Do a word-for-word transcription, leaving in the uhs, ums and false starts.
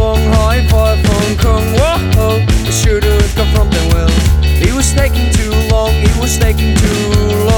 Kong, high five Hong Kong. Whoa, I should've confronted him well. He was taking too long, he was taking too long.